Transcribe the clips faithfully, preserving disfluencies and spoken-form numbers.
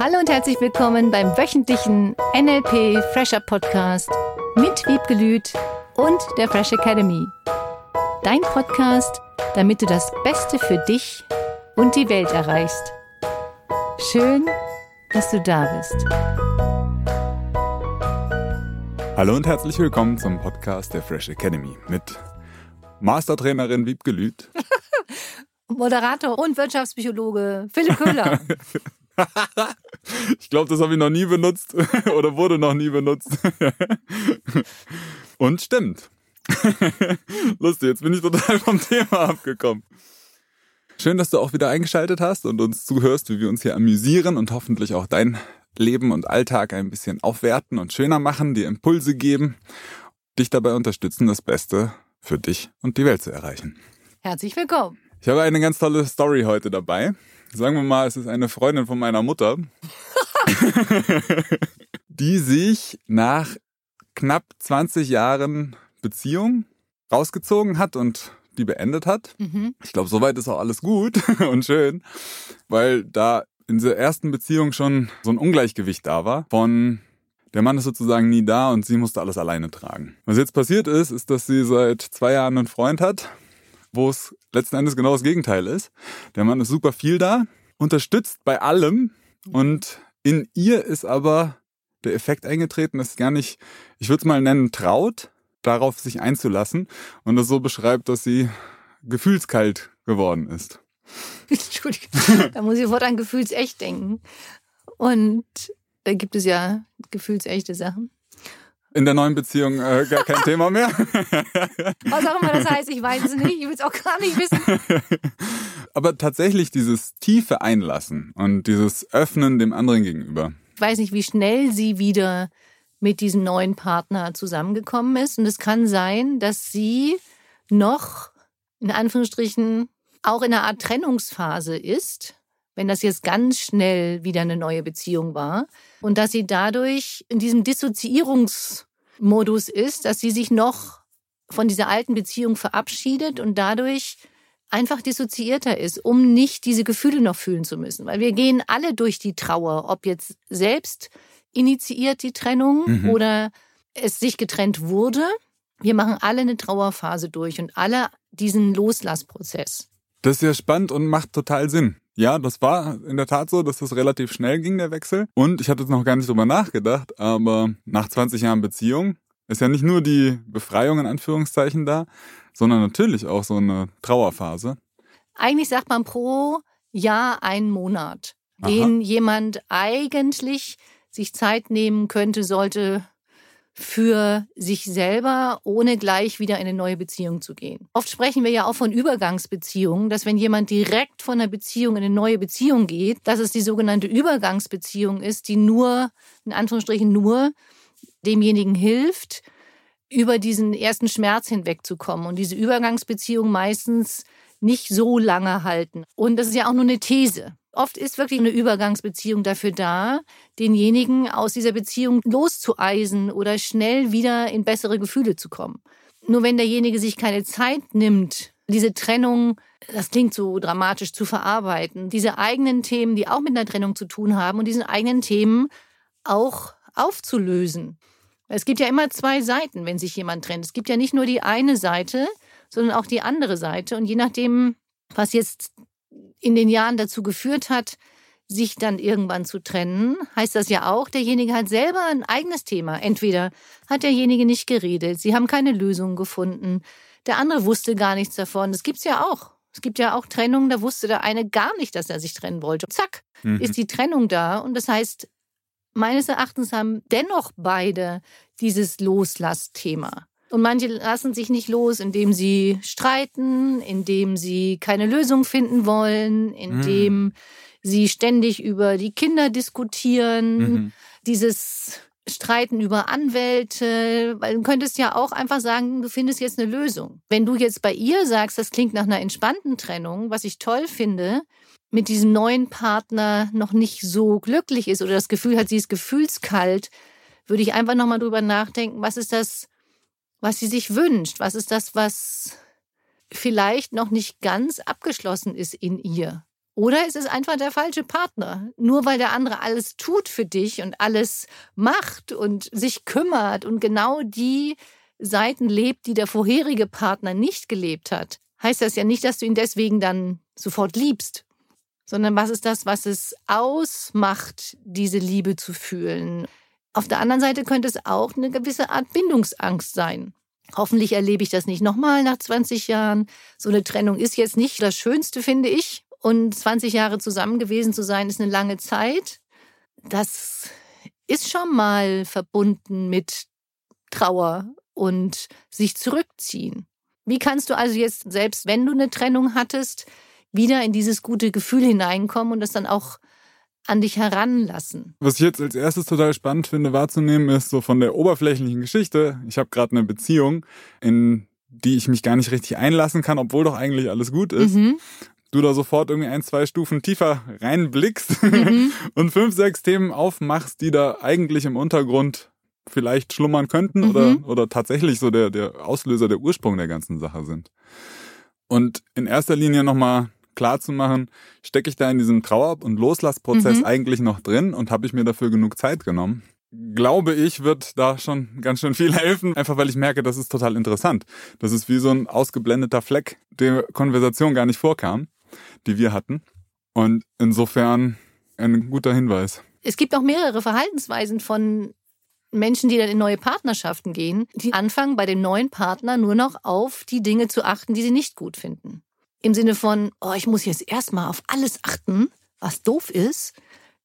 Hallo und herzlich willkommen beim wöchentlichen N L P Fresher Podcast mit Wiebke Lüth und der Fresh Academy. Dein Podcast, damit du das Beste für dich und die Welt erreichst. Schön, dass du da bist. Hallo und herzlich willkommen zum Podcast der Fresh Academy mit Mastertrainerin Wiebke Lüth. Moderator und Wirtschaftspsychologe Philipp Köhler. Ich glaube, das habe ich noch nie benutzt oder wurde noch nie benutzt. Und stimmt. Lustig, jetzt bin ich total vom Thema abgekommen. Schön, dass du auch wieder eingeschaltet hast und uns zuhörst, wie wir uns hier amüsieren und hoffentlich auch dein Leben und Alltag ein bisschen aufwerten und schöner machen, dir Impulse geben, dich dabei unterstützen, das Beste für dich und die Welt zu erreichen. Herzlich willkommen. Ich habe eine ganz tolle Story heute dabei. Sagen wir mal, es ist eine Freundin von meiner Mutter, die sich nach knapp zwanzig Jahren Beziehung rausgezogen hat und die beendet hat. Mhm. Ich glaube, soweit ist auch alles gut und schön, weil da in dieser ersten Beziehung schon so ein Ungleichgewicht da war von der Mann ist sozusagen nie da und sie musste alles alleine tragen. Was jetzt passiert ist, ist, dass sie seit zwei Jahren einen Freund hat, wo es letzten Endes genau das Gegenteil ist. Der Mann ist super viel da, unterstützt bei allem und in ihr ist aber der Effekt eingetreten, dass sie gar nicht, ich würde es mal nennen, traut, darauf sich einzulassen und das so beschreibt, dass sie gefühlskalt geworden ist. Entschuldigung, da muss ich sofort an gefühlsecht denken. Und da gibt es ja gefühlsechte Sachen. In der neuen Beziehung äh, gar kein Thema mehr. Was auch immer das heißt, ich weiß es nicht. Ich will es auch gar nicht wissen. Aber tatsächlich dieses tiefe Einlassen und dieses Öffnen dem anderen gegenüber. Ich weiß nicht, wie schnell sie wieder mit diesem neuen Partner zusammengekommen ist. Und es kann sein, dass sie noch, in Anführungsstrichen, auch in einer Art Trennungsphase ist, wenn das jetzt ganz schnell wieder eine neue Beziehung war. Und dass sie dadurch in diesem Dissoziierungsmodus ist, dass sie sich noch von dieser alten Beziehung verabschiedet und dadurch einfach dissoziierter ist, um nicht diese Gefühle noch fühlen zu müssen. Weil wir gehen alle durch die Trauer, ob jetzt selbst initiiert die Trennung mhm. oder es sich getrennt wurde. Wir machen alle eine Trauerphase durch und alle diesen Loslassprozess. Das ist ja spannend und macht total Sinn. Ja, das war in der Tat so, dass das relativ schnell ging, der Wechsel. Und ich hatte jetzt noch gar nicht drüber nachgedacht, aber nach zwanzig Jahren Beziehung ist ja nicht nur die Befreiung in Anführungszeichen da, sondern natürlich auch so eine Trauerphase. Eigentlich sagt man pro Jahr einen Monat, Aha. den jemand eigentlich sich Zeit nehmen könnte, sollte für sich selber, ohne gleich wieder in eine neue Beziehung zu gehen. Oft sprechen wir ja auch von Übergangsbeziehungen, dass wenn jemand direkt von einer Beziehung in eine neue Beziehung geht, dass es die sogenannte Übergangsbeziehung ist, die nur, in Anführungsstrichen nur, demjenigen hilft, über diesen ersten Schmerz hinwegzukommen. Und diese Übergangsbeziehungen meistens nicht so lange halten. Und das ist ja auch nur eine These. Oft ist wirklich eine Übergangsbeziehung dafür da, denjenigen aus dieser Beziehung loszueisen oder schnell wieder in bessere Gefühle zu kommen. Nur wenn derjenige sich keine Zeit nimmt, diese Trennung, das klingt so dramatisch, zu verarbeiten, diese eigenen Themen, die auch mit einer Trennung zu tun haben und diesen eigenen Themen auch aufzulösen. Es gibt ja immer zwei Seiten, wenn sich jemand trennt. Es gibt ja nicht nur die eine Seite, sondern auch die andere Seite. Und je nachdem, was jetzt in den Jahren dazu geführt hat, sich dann irgendwann zu trennen, heißt das ja auch, derjenige hat selber ein eigenes Thema. Entweder hat derjenige nicht geredet, sie haben keine Lösung gefunden, der andere wusste gar nichts davon. Das gibt's ja auch. Es gibt ja auch Trennungen, da wusste der eine gar nicht, dass er sich trennen wollte. Zack, mhm. ist die Trennung da. Und das heißt, meines Erachtens haben dennoch beide dieses Loslassthema. Und manche lassen sich nicht los, indem sie streiten, indem sie keine Lösung finden wollen, indem mm. sie ständig über die Kinder diskutieren, mhm. dieses Streiten über Anwälte, weil du könntest ja auch einfach sagen, du findest jetzt eine Lösung. Wenn du jetzt bei ihr sagst, das klingt nach einer entspannten Trennung, was ich toll finde, mit diesem neuen Partner noch nicht so glücklich ist oder das Gefühl hat, sie ist gefühlskalt, würde ich einfach nochmal drüber nachdenken, was ist das, was sie sich wünscht? Was ist das, was vielleicht noch nicht ganz abgeschlossen ist in ihr? Oder es ist einfach der falsche Partner. Nur weil der andere alles tut für dich und alles macht und sich kümmert und genau die Seiten lebt, die der vorherige Partner nicht gelebt hat, heißt das ja nicht, dass du ihn deswegen dann sofort liebst. Sondern was ist das, was es ausmacht, diese Liebe zu fühlen? Auf der anderen Seite könnte es auch eine gewisse Art Bindungsangst sein. Hoffentlich erlebe ich das nicht nochmal nach zwanzig Jahren. So eine Trennung ist jetzt nicht das Schönste, finde ich. Und zwanzig Jahre zusammen gewesen zu sein, ist eine lange Zeit. Das ist schon mal verbunden mit Trauer und sich zurückziehen. Wie kannst du also jetzt, selbst wenn du eine Trennung hattest, wieder in dieses gute Gefühl hineinkommen und das dann auch an dich heranlassen? Was ich jetzt als erstes total spannend finde wahrzunehmen, ist so von der oberflächlichen Geschichte. Ich habe gerade eine Beziehung, in die ich mich gar nicht richtig einlassen kann, obwohl doch eigentlich alles gut ist. Mhm. Du da sofort irgendwie ein, zwei Stufen tiefer reinblickst mhm. und fünf, sechs Themen aufmachst, die da eigentlich im Untergrund vielleicht schlummern könnten mhm. oder, oder tatsächlich so der, der Auslöser, der Ursprung der ganzen Sache sind. Und in erster Linie nochmal klar zu machen, stecke ich da in diesem Trauer- und Loslassprozess mhm. eigentlich noch drin und habe ich mir dafür genug Zeit genommen? Glaube ich, wird da schon ganz schön viel helfen, einfach weil ich merke, das ist total interessant. Das ist wie so ein ausgeblendeter Fleck, der Konversation gar nicht vorkam, die wir hatten. Und insofern ein guter Hinweis. Es gibt auch mehrere Verhaltensweisen von Menschen, die dann in neue Partnerschaften gehen, die anfangen, bei dem neuen Partner nur noch auf die Dinge zu achten, die sie nicht gut finden. Im Sinne von, oh, ich muss jetzt erstmal auf alles achten, was doof ist,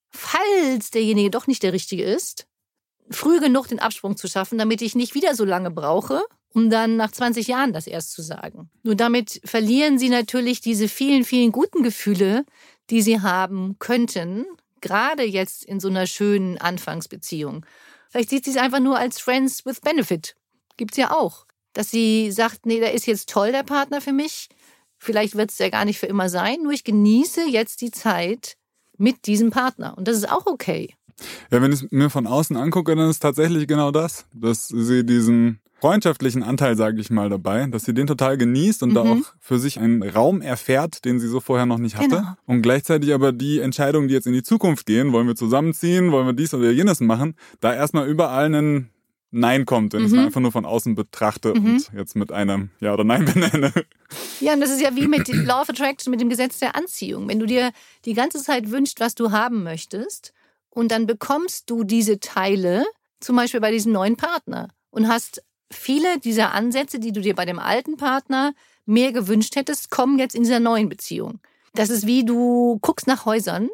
falls derjenige doch nicht der Richtige ist, früh genug den Absprung zu schaffen, damit ich nicht wieder so lange brauche, um dann nach zwanzig Jahren das erst zu sagen. Nur damit verlieren sie natürlich diese vielen, vielen guten Gefühle, die sie haben könnten, gerade jetzt in so einer schönen Anfangsbeziehung. Vielleicht sieht sie es einfach nur als Friends with Benefit. Gibt's ja auch. Dass sie sagt, nee, der ist jetzt toll, der Partner für mich. Vielleicht wird es ja gar nicht für immer sein, nur ich genieße jetzt die Zeit mit diesem Partner. Und das ist auch okay. Ja, wenn ich es mir von außen angucke, dann ist tatsächlich genau das, dass sie diesen freundschaftlichen Anteil, sage ich mal, dabei, dass sie den total genießt und mhm. da auch für sich einen Raum erfährt, den sie so vorher noch nicht hatte. Genau. Und gleichzeitig aber die Entscheidungen, die jetzt in die Zukunft gehen, wollen wir zusammenziehen, wollen wir dies oder jenes machen, da erstmal überall ein Nein kommt, wenn mhm. ich es einfach nur von außen betrachte mhm. und jetzt mit einem Ja oder Nein benenne. Ja, und das ist ja wie mit Law of Attraction, mit dem Gesetz der Anziehung. Wenn du dir die ganze Zeit wünschst, was du haben möchtest, und dann bekommst du diese Teile, zum Beispiel bei diesem neuen Partner, und hast viele dieser Ansätze, die du dir bei dem alten Partner mehr gewünscht hättest, kommen jetzt in dieser neuen Beziehung. Das ist wie, du guckst nach Häusern,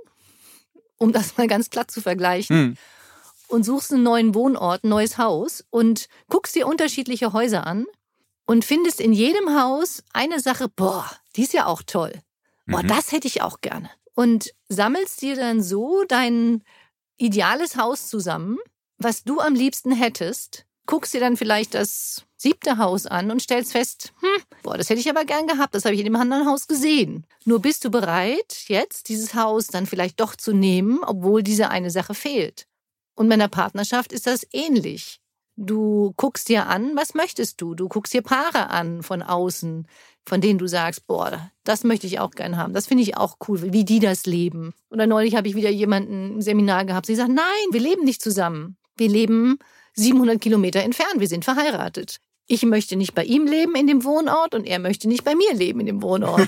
um das mal ganz glatt zu vergleichen, hm. und suchst einen neuen Wohnort, ein neues Haus und guckst dir unterschiedliche Häuser an und findest in jedem Haus eine Sache, boah, die ist ja auch toll. Boah, mhm. das hätte ich auch gerne. Und sammelst dir dann so dein ideales Haus zusammen, was du am liebsten hättest, guckst dir dann vielleicht das siebte Haus an und stellst fest, hm, boah, das hätte ich aber gern gehabt, das habe ich in dem anderen Haus gesehen. Nur bist du bereit, jetzt dieses Haus dann vielleicht doch zu nehmen, obwohl diese eine Sache fehlt. Und bei einer Partnerschaft ist das ähnlich. Du guckst dir an, was möchtest du? Du guckst dir Paare an von außen, von denen du sagst, boah, das möchte ich auch gern haben. Das finde ich auch cool, wie die das leben. Oder neulich habe ich wieder jemanden im Seminar gehabt, die sagt, nein, wir leben nicht zusammen. Wir leben siebenhundert Kilometer entfernt, wir sind verheiratet. Ich möchte nicht bei ihm leben in dem Wohnort und er möchte nicht bei mir leben in dem Wohnort.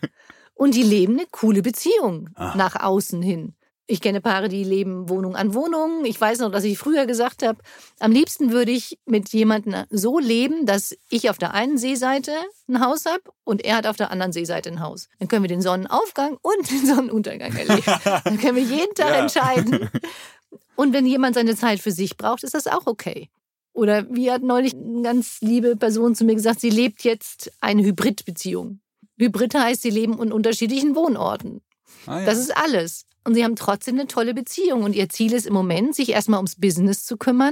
Und die leben eine coole Beziehung ah. nach außen hin. Ich kenne Paare, die leben Wohnung an Wohnung. Ich weiß noch, dass ich früher gesagt habe, am liebsten würde ich mit jemandem so leben, dass ich auf der einen Seeseite ein Haus habe und er hat auf der anderen Seeseite ein Haus. Dann können wir den Sonnenaufgang und den Sonnenuntergang erleben. Dann können wir jeden Tag ja. entscheiden. Und wenn jemand seine Zeit für sich braucht, ist das auch okay. Oder wie hat neulich eine ganz liebe Person zu mir gesagt, sie lebt jetzt eine Hybridbeziehung. Hybrid heißt, sie leben in unterschiedlichen Wohnorten. Ah, ja. Das ist alles. Und sie haben trotzdem eine tolle Beziehung. Und ihr Ziel ist im Moment, sich erstmal ums Business zu kümmern,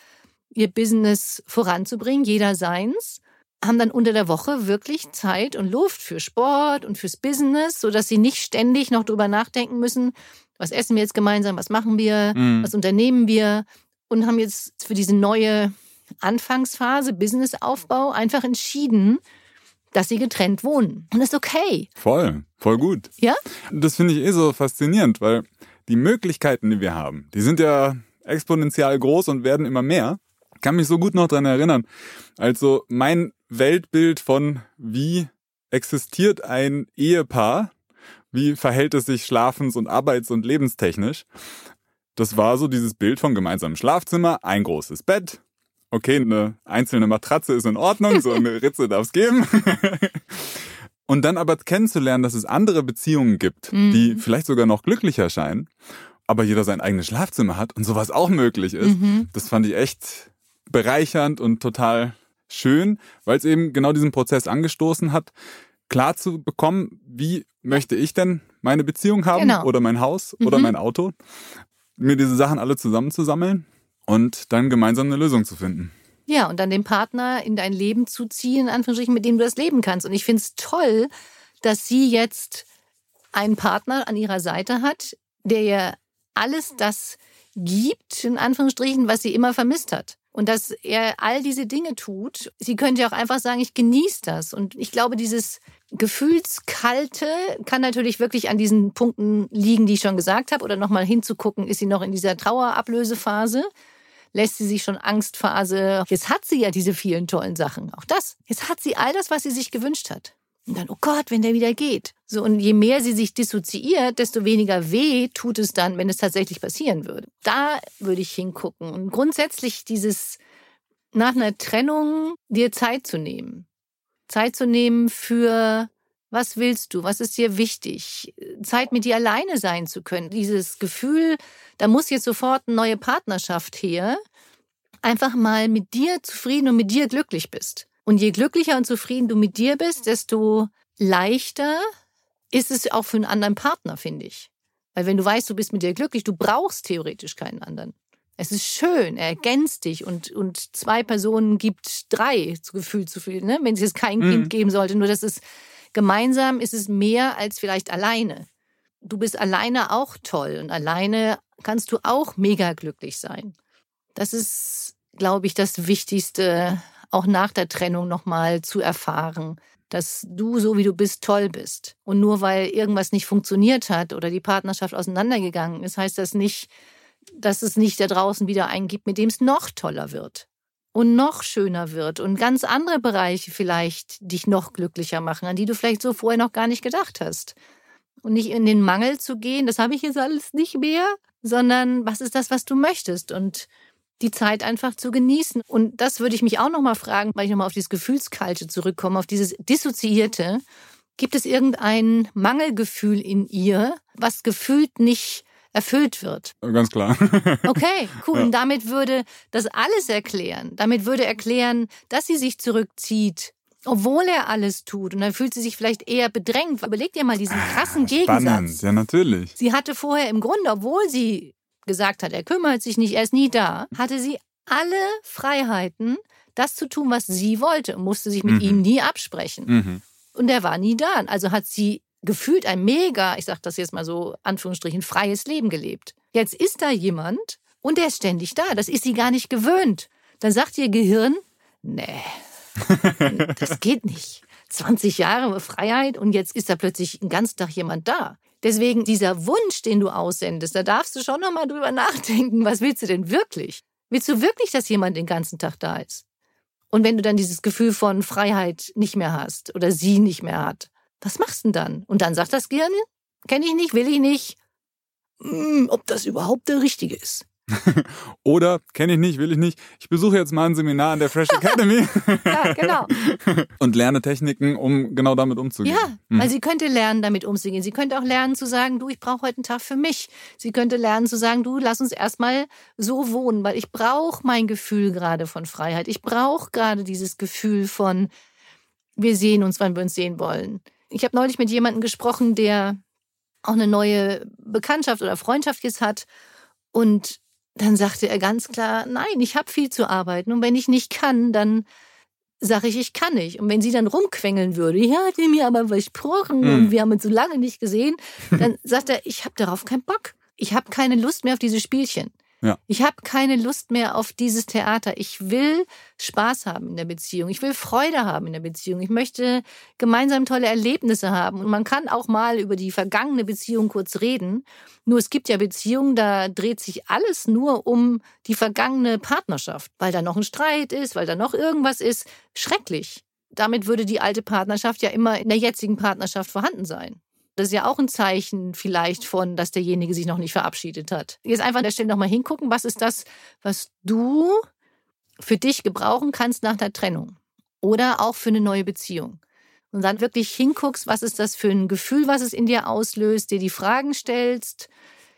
ihr Business voranzubringen, jeder seins. Haben dann unter der Woche wirklich Zeit und Luft für Sport und fürs Business, sodass sie nicht ständig noch drüber nachdenken müssen, was essen wir jetzt gemeinsam, was machen wir, mhm. was unternehmen wir. Und haben jetzt für diese neue Anfangsphase, Businessaufbau, einfach entschieden, dass sie getrennt wohnen. Und das ist okay. Voll, voll gut. Ja? Das finde ich eh so faszinierend, weil die Möglichkeiten, die wir haben, die sind ja exponentiell groß und werden immer mehr. Ich kann mich so gut noch dran erinnern. Also mein Weltbild von wie existiert ein Ehepaar, wie verhält es sich schlafens- und arbeits- und lebenstechnisch, das war so dieses Bild von gemeinsamem Schlafzimmer, ein großes Bett. Okay, eine einzelne Matratze ist in Ordnung, so eine Ritze darf es geben. Und dann aber kennenzulernen, dass es andere Beziehungen gibt, mhm. die vielleicht sogar noch glücklicher scheinen, aber jeder sein eigenes Schlafzimmer hat und sowas auch möglich ist. Mhm. Das fand ich echt bereichernd und total schön, weil es eben genau diesen Prozess angestoßen hat, klar zu bekommen, wie möchte ich denn meine Beziehung haben genau. oder mein Haus mhm. oder mein Auto. Mir diese Sachen alle zusammenzusammeln und dann gemeinsam eine Lösung zu finden. Ja, und dann den Partner in dein Leben zu ziehen, in Anführungsstrichen, mit dem du das leben kannst. Und ich finde es toll, dass sie jetzt einen Partner an ihrer Seite hat, der ihr alles das gibt, in Anführungsstrichen, was sie immer vermisst hat. Und dass er all diese Dinge tut. Sie könnte ja auch einfach sagen, ich genieße das. Und ich glaube, dieses Gefühlskalte kann natürlich wirklich an diesen Punkten liegen, die ich schon gesagt habe. Oder nochmal hinzugucken, ist sie noch in dieser Trauerablösephase? Lässt sie sich schon Angstphase? Jetzt hat sie ja diese vielen tollen Sachen. Auch das. Jetzt hat sie all das, was sie sich gewünscht hat. Und dann, oh Gott, wenn der wieder geht. So, und je mehr sie sich dissoziiert, desto weniger weh tut es dann, wenn es tatsächlich passieren würde. Da würde ich hingucken. Und grundsätzlich dieses nach einer Trennung dir Zeit zu nehmen. Zeit zu nehmen für, was willst du, was ist dir wichtig? Zeit mit dir alleine sein zu können. Dieses Gefühl, da muss jetzt sofort eine neue Partnerschaft her. Einfach mal mit dir zufrieden und mit dir glücklich bist. Und je glücklicher und zufrieden du mit dir bist, desto leichter ist es auch für einen anderen Partner, finde ich. Weil wenn du weißt, du bist mit dir glücklich, du brauchst theoretisch keinen anderen. Es ist schön, er ergänzt dich und, und zwei Personen gibt drei, zu Gefühl zu viel, ne? Wenn es jetzt kein mhm. Kind geben sollte. Nur das ist gemeinsam ist es mehr als vielleicht alleine. Du bist alleine auch toll und alleine kannst du auch mega glücklich sein. Das ist, glaube ich, das Wichtigste, auch nach der Trennung nochmal zu erfahren, dass du, so wie du bist, toll bist. Und nur weil irgendwas nicht funktioniert hat oder die Partnerschaft auseinandergegangen ist, heißt das nicht, dass es nicht da draußen wieder einen gibt, mit dem es noch toller wird und noch schöner wird und ganz andere Bereiche vielleicht dich noch glücklicher machen, an die du vielleicht so vorher noch gar nicht gedacht hast. Und nicht in den Mangel zu gehen, das habe ich jetzt alles nicht mehr, sondern was ist das, was du möchtest und die Zeit einfach zu genießen. Und das würde ich mich auch nochmal fragen, weil ich nochmal auf dieses Gefühlskalte zurückkomme, auf dieses Dissoziierte. Gibt es irgendein Mangelgefühl in ihr, was gefühlt nicht erfüllt wird? Ganz klar. Okay, cool. Ja. Und damit würde das alles erklären. Damit würde erklären, dass sie sich zurückzieht, obwohl er alles tut. Und dann fühlt sie sich vielleicht eher bedrängt. Überleg dir mal diesen krassen Gegensatz. Spannend, ja natürlich. Sie hatte vorher im Grunde, obwohl sie gesagt hat, er kümmert sich nicht, er ist nie da, hatte sie alle Freiheiten, das zu tun, was sie wollte und musste sich mit mhm. ihm nie absprechen. Mhm. Und er war nie da. Also hat sie gefühlt ein mega, ich sag das jetzt mal so, Anführungsstrichen, freies Leben gelebt. Jetzt ist da jemand und der ist ständig da. Das ist sie gar nicht gewöhnt. Dann sagt ihr Gehirn, nee, das geht nicht. zwanzig Jahre Freiheit und jetzt ist da plötzlich den ganzen Tag jemand da. Deswegen dieser Wunsch, den du aussendest, da darfst du schon noch mal drüber nachdenken, was willst du denn wirklich? Willst du wirklich, dass jemand den ganzen Tag da ist? Und wenn du dann dieses Gefühl von Freiheit nicht mehr hast oder sie nicht mehr hat, was machst du denn dann? Und dann sagt das Gehirn, kenne ich nicht, will ich nicht, hm, ob das überhaupt der Richtige ist. Oder, kenne ich nicht, will ich nicht, ich besuche jetzt mal ein Seminar an der Fresh Academy. Ja, genau. Und lerne Techniken, um genau damit umzugehen. Ja, mhm. weil sie könnte lernen, damit umzugehen. Sie könnte auch lernen zu sagen, du, ich brauche heute einen Tag für mich. Sie könnte lernen zu sagen, du, lass uns erstmal so wohnen, weil ich brauche mein Gefühl gerade von Freiheit. Ich brauche gerade dieses Gefühl von, wir sehen uns, wann wir uns sehen wollen. Ich habe neulich mit jemandem gesprochen, der auch eine neue Bekanntschaft oder Freundschaft jetzt hat und dann sagte er ganz klar, nein, ich habe viel zu arbeiten und wenn ich nicht kann, dann sage ich, ich kann nicht. Und wenn sie dann rumquengeln würde, ja, hat er mir aber versprochen mhm. und wir haben uns so lange nicht gesehen, dann sagt er, ich habe darauf keinen Bock. Ich habe keine Lust mehr auf diese Spielchen. Ja. Ich habe keine Lust mehr auf dieses Theater. Ich will Spaß haben in der Beziehung. Ich will Freude haben in der Beziehung. Ich möchte gemeinsam tolle Erlebnisse haben. Und man kann auch mal über die vergangene Beziehung kurz reden. Nur es gibt ja Beziehungen, da dreht sich alles nur um die vergangene Partnerschaft. Weil da noch ein Streit ist, weil da noch irgendwas ist. Schrecklich. Damit würde die alte Partnerschaft ja immer in der jetzigen Partnerschaft vorhanden sein. Das ist ja auch ein Zeichen vielleicht von, dass derjenige sich noch nicht verabschiedet hat. Jetzt einfach an der Stelle nochmal hingucken, was ist das, was du für dich gebrauchen kannst nach der Trennung oder auch für eine neue Beziehung. Und dann wirklich hinguckst, was ist das für ein Gefühl, was es in dir auslöst, dir die Fragen stellst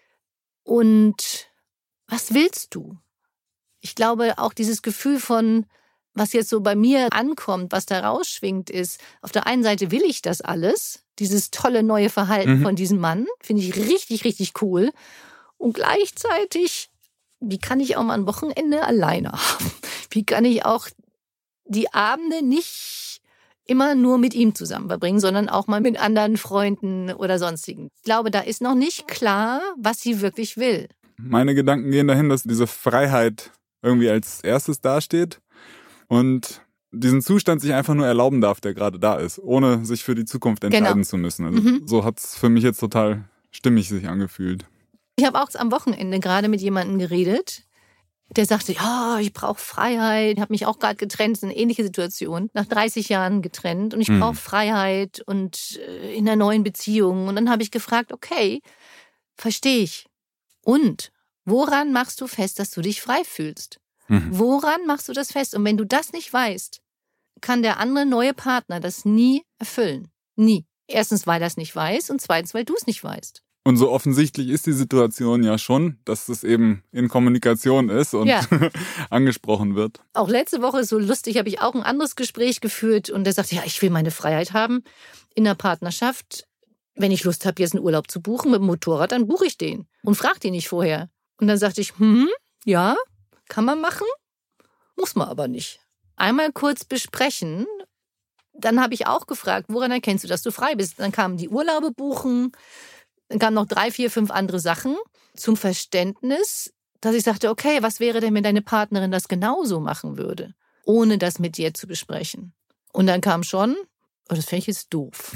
und was willst du? Ich glaube, auch dieses Gefühl von, was jetzt so bei mir ankommt, was da rausschwingt, ist, auf der einen Seite will ich das alles, dieses tolle neue Verhalten mhm. von diesem Mann, finde ich richtig, richtig cool. Und gleichzeitig, wie kann ich auch mal ein Wochenende alleine haben? Wie kann ich auch die Abende nicht immer nur mit ihm zusammen verbringen, sondern auch mal mit anderen Freunden oder sonstigen? Ich glaube, da ist noch nicht klar, was sie wirklich will. Meine Gedanken gehen dahin, dass diese Freiheit irgendwie als erstes dasteht. Und diesen Zustand sich einfach nur erlauben darf, der gerade da ist, ohne sich für die Zukunft entscheiden genau. zu müssen. Also mhm. so hat es für mich jetzt total stimmig sich angefühlt. Ich habe auch am Wochenende gerade mit jemandem geredet, der sagte, ja, ich brauche Freiheit, habe mich auch gerade getrennt, das ist eine ähnliche Situation, nach dreißig Jahren getrennt und ich mhm. brauche Freiheit und in einer neuen Beziehung. Und dann habe ich gefragt, okay, verstehe ich. Und woran machst du fest, dass du dich frei fühlst? Mhm. Woran machst du das fest? Und wenn du das nicht weißt, kann der andere neue Partner das nie erfüllen. Nie. Erstens, weil er es nicht weiß und zweitens, weil du es nicht weißt. Und so offensichtlich ist die Situation ja schon, dass es eben in Kommunikation ist und ja. angesprochen wird. Auch letzte Woche, so lustig, habe ich auch ein anderes Gespräch geführt und der sagte, ja, ich will meine Freiheit haben in der Partnerschaft. Wenn ich Lust habe, jetzt einen Urlaub zu buchen mit dem Motorrad, dann buche ich den und frage den nicht vorher. Und dann sagte ich, hm, ja, kann man machen, muss man aber nicht. Einmal kurz besprechen. Dann habe ich auch gefragt, woran erkennst du, dass du frei bist? Dann kamen die Urlaube buchen, dann kamen noch drei, vier, fünf andere Sachen zum Verständnis, dass ich sagte, okay, was wäre denn, wenn deine Partnerin das genauso machen würde, ohne das mit dir zu besprechen? Und dann kam schon, oh, das fände ich jetzt doof.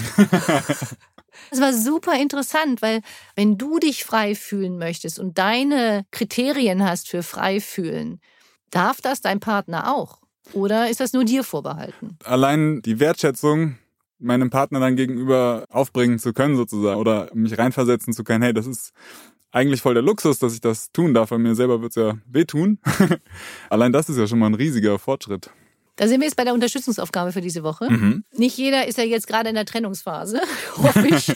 Das war super interessant, weil wenn du dich frei fühlen möchtest und deine Kriterien hast für frei fühlen, darf das dein Partner auch? Oder ist das nur dir vorbehalten? Allein die Wertschätzung meinem Partner dann gegenüber aufbringen zu können sozusagen oder mich reinversetzen zu können, hey, das ist eigentlich voll der Luxus, dass ich das tun darf, weil mir selber wird es ja wehtun. Allein das ist ja schon mal ein riesiger Fortschritt. Da sind wir jetzt bei der Unterstützungsaufgabe für diese Woche. Mhm. Nicht jeder ist ja jetzt gerade in der Trennungsphase, hoffe ich.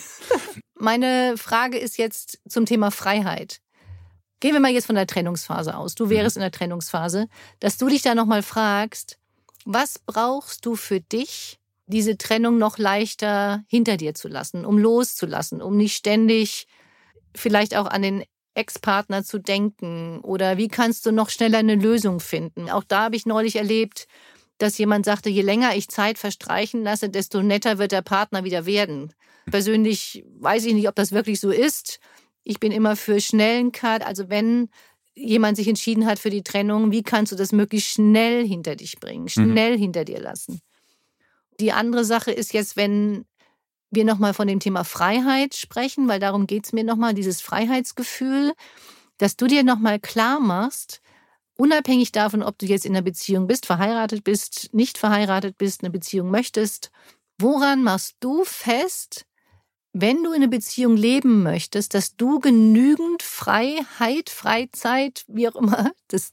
Meine Frage ist jetzt zum Thema Freiheit. Gehen wir mal jetzt von der Trennungsphase aus. Du wärst mhm. in der Trennungsphase, dass du dich da nochmal fragst, was brauchst du für dich, diese Trennung noch leichter hinter dir zu lassen, um loszulassen, um nicht ständig vielleicht auch an den Ex-Partner zu denken? Oder wie kannst du noch schneller eine Lösung finden? Auch da habe ich neulich erlebt, dass jemand sagte, je länger ich Zeit verstreichen lasse, desto netter wird der Partner wieder werden. Persönlich weiß ich nicht, ob das wirklich so ist. Ich bin immer für schnellen Cut. Also wenn jemand sich entschieden hat für die Trennung, wie kannst du das möglichst schnell hinter dich bringen, schnell mhm. hinter dir lassen? Die andere Sache ist jetzt, wenn wir nochmal von dem Thema Freiheit sprechen, weil darum geht es mir nochmal, dieses Freiheitsgefühl, dass du dir nochmal klar machst, unabhängig davon, ob du jetzt in einer Beziehung bist, verheiratet bist, nicht verheiratet bist, eine Beziehung möchtest, woran machst du fest, wenn du in einer Beziehung leben möchtest, dass du genügend Freiheit, Freizeit, wie auch immer, das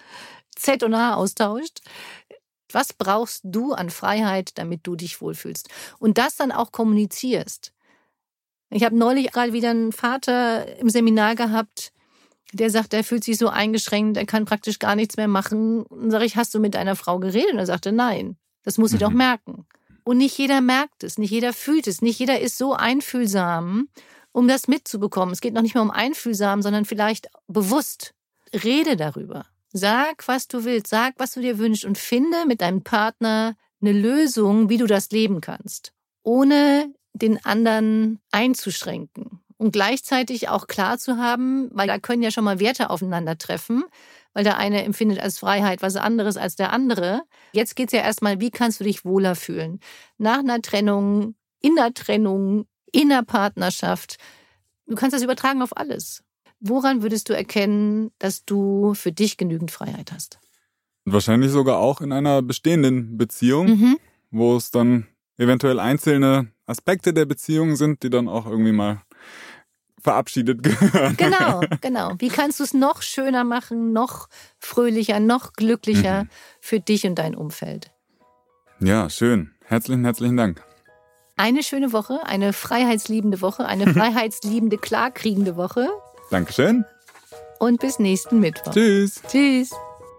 Z und H austauscht, was brauchst du an Freiheit, damit du dich wohlfühlst? Und das dann auch kommunizierst. Ich habe neulich gerade wieder einen Vater im Seminar gehabt, der sagt, er fühlt sich so eingeschränkt, er kann praktisch gar nichts mehr machen. Und dann sage ich, hast du mit deiner Frau geredet? Und er sagte, nein, das muss sie mhm. doch merken. Und nicht jeder merkt es, nicht jeder fühlt es, nicht jeder ist so einfühlsam, um das mitzubekommen. Es geht noch nicht mehr um einfühlsam, sondern vielleicht bewusst. Rede darüber. Sag, was du willst, sag, was du dir wünschst und finde mit deinem Partner eine Lösung, wie du das leben kannst, ohne den anderen einzuschränken. Und gleichzeitig auch klar zu haben, weil da können ja schon mal Werte aufeinandertreffen, weil der eine empfindet als Freiheit was anderes als der andere. Jetzt geht es ja erstmal, wie kannst du dich wohler fühlen? Nach einer Trennung, in der Trennung, in der Partnerschaft. Du kannst das übertragen auf alles. Woran würdest du erkennen, dass du für dich genügend Freiheit hast? Wahrscheinlich sogar auch in einer bestehenden Beziehung, mhm. wo es dann eventuell einzelne Aspekte der Beziehung sind, die dann auch irgendwie mal verabschiedet gehören. Genau, genau. Wie kannst du es noch schöner machen, noch fröhlicher, noch glücklicher mhm. für dich und dein Umfeld? Ja, schön. Herzlichen, herzlichen Dank. Eine schöne Woche, eine freiheitsliebende Woche, eine freiheitsliebende, klarkriegende Woche. Dankeschön. Und bis nächsten Mittwoch. Tschüss. Tschüss.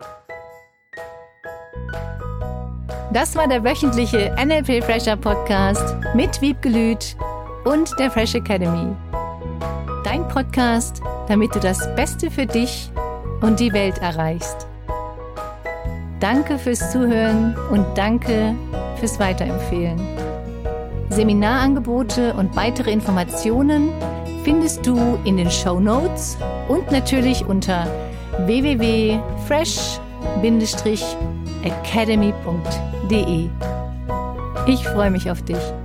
Das war der wöchentliche N L P Fresher Podcast mit Wiebke Lüth und der Fresh Academy. Dein Podcast, damit du das Beste für dich und die Welt erreichst. Danke fürs Zuhören und danke fürs Weiterempfehlen. Seminarangebote und weitere Informationen findest du in den Shownotes und natürlich unter w w w punkt fresh academy punkt d e. Ich freue mich auf dich.